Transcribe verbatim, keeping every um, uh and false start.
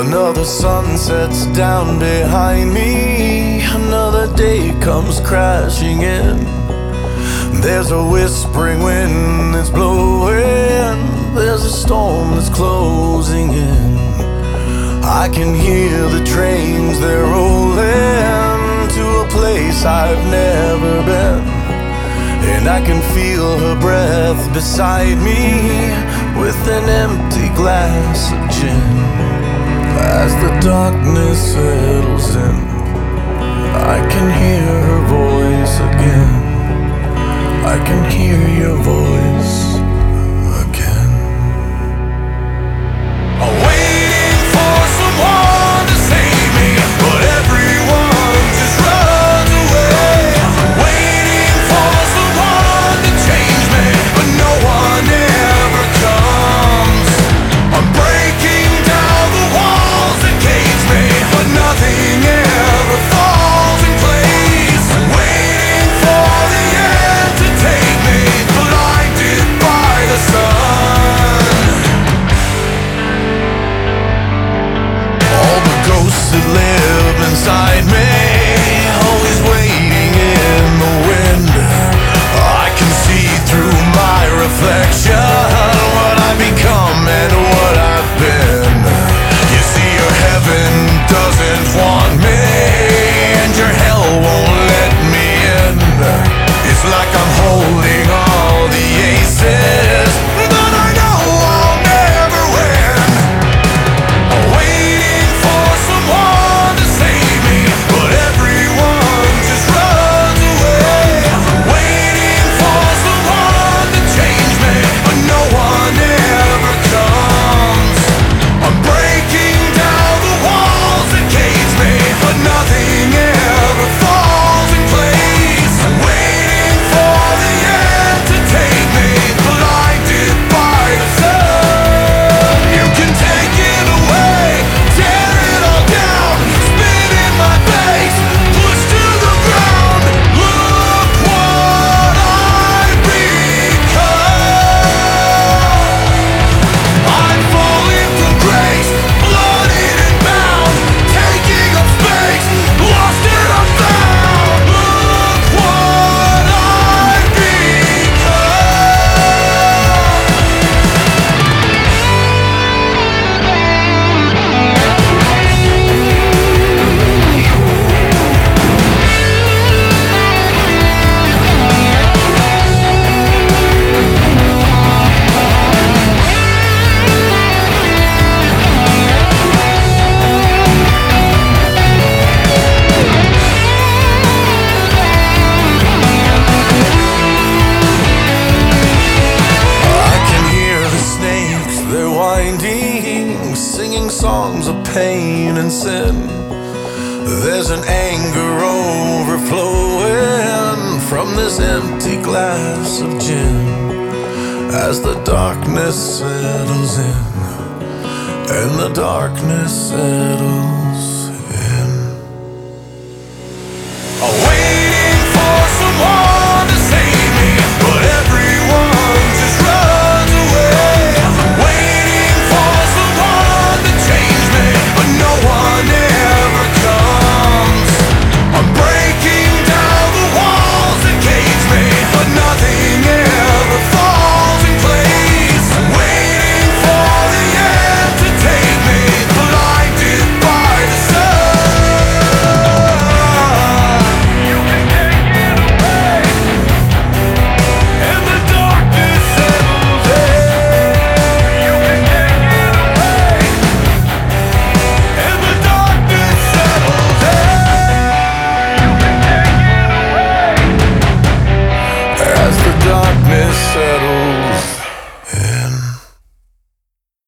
Another sun sets down behind me. Another day comes crashing in. There's a whispering wind that's blowing. There's a storm that's closing in. I can hear the trains, they're rolling to a place I've never been. And I can feel her breath beside me with an empty glass of gin. As the darkness settles in, I can hear her voice again. I can hear your voice again. I'm waiting for someone to save me, but everyone just runs away. I'm waiting for someone to change me, but no one ever comes. I'm breaking down the walls that cage me, but nothing ever falls in place. I'm waiting for the end to take me, blinded by the sun. All the ghosts that live inside me, always waiting in the wind. I can see through my reflection what I've become and what I've been. You see, your heaven doesn't want me, and your hell won't let me in. It's like I'm holding all the aces, but I know I'll never win. I'm waiting for someone to save me, but everyone just runs away. I'm waiting for someone to change me, but no one ever comes. I'm breaking down the walls that cage me, but nothing ever falls in place. I'm waiting for the end to take me, blinded by the sun. You can take it away, tear it all down, spit in my face, push to the ground. Look what I've become. I'm falling from grace, blooded and bound, taking up space, lost and unfound. Look what I've singing songs of pain and sin. There's an anger overflowing from this empty glass of gin. As the darkness settles in, and the darkness settles